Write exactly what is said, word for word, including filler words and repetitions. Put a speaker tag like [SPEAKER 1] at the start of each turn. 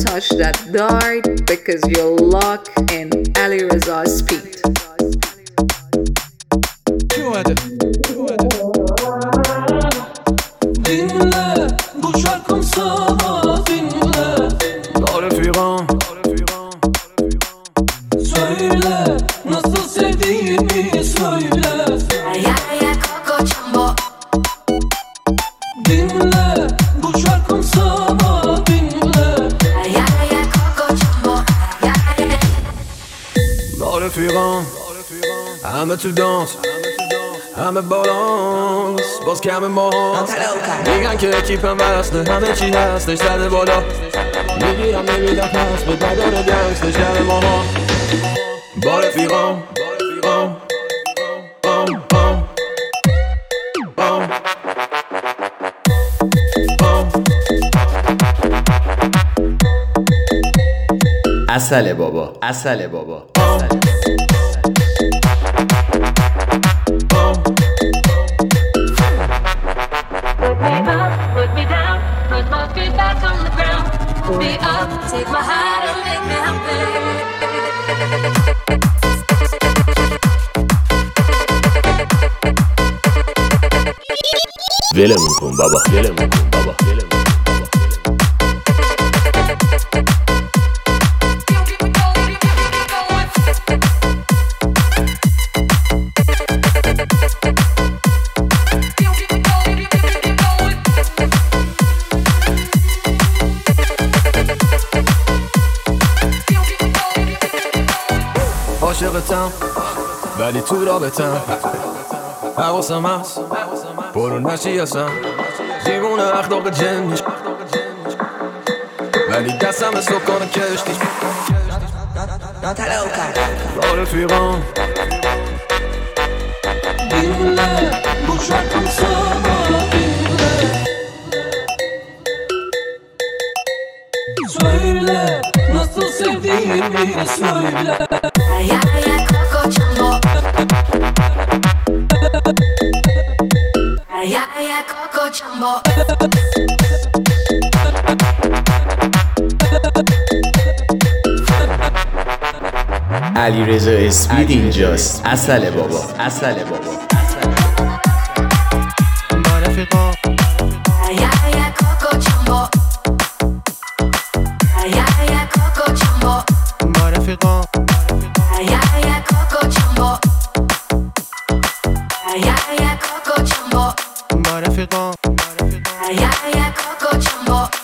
[SPEAKER 1] touch that dart because you're locked in Ali Reza's speed.
[SPEAKER 2] Dinle bu şarkım sana dinle.
[SPEAKER 3] Dans le Furan.
[SPEAKER 2] Söyle nasıl sevdiğimi söyle.
[SPEAKER 4] Ay ay ay Coco Jumbo.
[SPEAKER 2] Dinle bu şarkım sana dinle.
[SPEAKER 4] Ay ay ay Coco Jumbo. Ay ay ay.
[SPEAKER 3] Dans le Furan. I'm a to dance. I'm a balans. Boss کم ماست. میگن که اکیپم وصله همه چی هستش زده بالا. میگیرم نمیدم پس به بدن گنگستش کم ماها. با رفیقام بام بام بام بام بام.
[SPEAKER 5] عسل بابا عسل بابا
[SPEAKER 4] Put me up, put me down, put my feet back on the ground. Put me up, take my heart and make me happy.
[SPEAKER 5] ولمون کن بابا ولمون کن بابا ولمون کن.
[SPEAKER 3] عاشقتم ولی تو رابطم حواسم هست برون نشی هستم دیوونه اخلاق جنیش ولی دستم به سکان کشتیش با رفیقام
[SPEAKER 2] Dinle bu şarkım sana dinle. Söyle nasıl sevdiğimi söyle.
[SPEAKER 4] Ay ay ay Coco Jumbo. Ay ay ay Coco Jumbo.
[SPEAKER 5] علی رضا اسپید اینجاست. عسل بابا عسل بابا
[SPEAKER 3] با رفیقام
[SPEAKER 4] Ay ay ay Coco Jumbo. Ay ay ay Coco Jumbo.
[SPEAKER 3] با رفیقام
[SPEAKER 4] Ay ay ay Coco Jumbo. Ay ay ay Coco Jumbo.
[SPEAKER 3] با رفیقام
[SPEAKER 4] Ay ay ay Coco Jumbo.